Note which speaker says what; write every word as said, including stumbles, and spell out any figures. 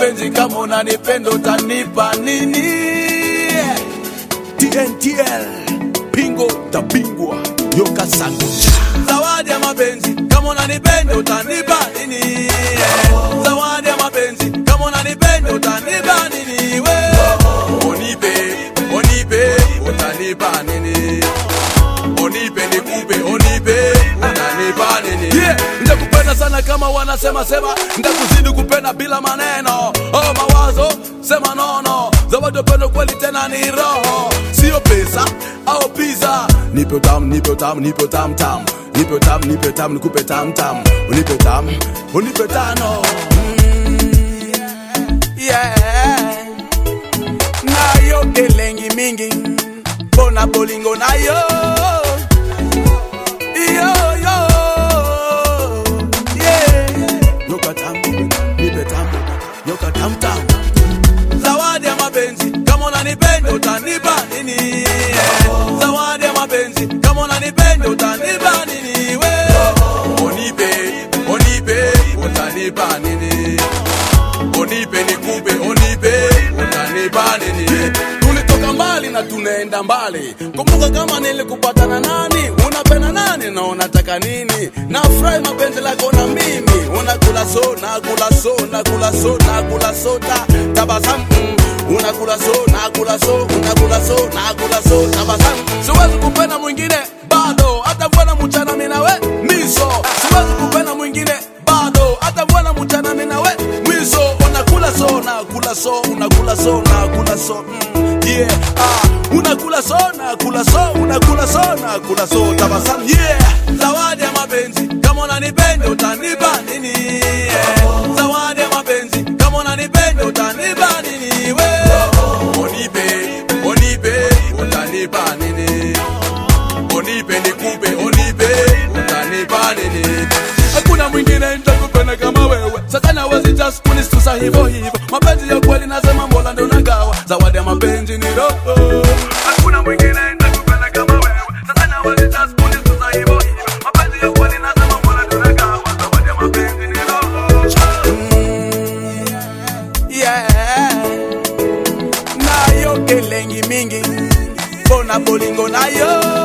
Speaker 1: mapenzi kama unanipenda utanipa nini? T N T L Pingo tabingwa Yoka Sangucha. Zawadi ya mapenzi kama unanipenda utanipa nini? Zawadi ya mapenzi kama unanipenda utanipa nini? We onipe onipe utanipa nini? Onipe nikupe onipe utanipa nini? Yeah, ndakupenda sana kama wanasema sema, ndakuzidi kupenda bila maneno. Oh mawazo sema nono, zawadi upendo kweli tena ni roho, sio pesa au pizza. Nipe tam nipe tam nipe tam tam, nipe tam nipe tam nikupe tam tam, unipe tam unipe tano. Mm, yeah, nayo kelengi mingi bona bolingo nayo yo yo yeah. Yoka tam nipe tam yoka tam tam. Zawadi ya mapenzi kama unanipenda utanipa nini? Zawadi ya mapenzi kama unanipenda utanipa nini? We onipe onipe utanipa nini? Onipe nikupe onipe utanipa nini? Tulitoka mbali na tunaenda mbali, kumbuka kama nilikupata nani, unapenda nani na unataka nini? Na fry mapenzi lako na mimi, unakula so na kula so na kula so na kula so ta tabasamu, unakula so na kula so unakula so na kula so tabasamu. Siwezi kupenda mwingine bado, hata mvana mchana mimi nawe miso. Siwezi kupenda mwingine bado, hata mvana mchana mimi nawe miso. Unakula so na kula so unakula so na kula so mm, yeah ah unakula so na kula so unakula so na kula so tabasamu. Yeah, zawadi ya mapenzi kama unanipenda utanipa nini? Yeah, zawadi ya mapenzi kama unanipenda utanipa nini? We onipe onipe utanipa nini? Onipe nikupe onipe utanipa nini? Hakuna mwingine nitakupenda kama wewe, sasa nawezi just kunistusa hivyo hivyo. Mapenzi ya kweli nasema Mola ndio nagawa, zawadi ya mapenzi ni roho. Hakuna mwingine nitakupenda kama wewe, sasa nawezi just kunistusa hivyo hivyo. Mapenzi ya kweli nasema Mola ndio nagawa, zawadi ya mapenzi ni roho. Mm, yeah, nayo kelengi mingi bona bolingo nayo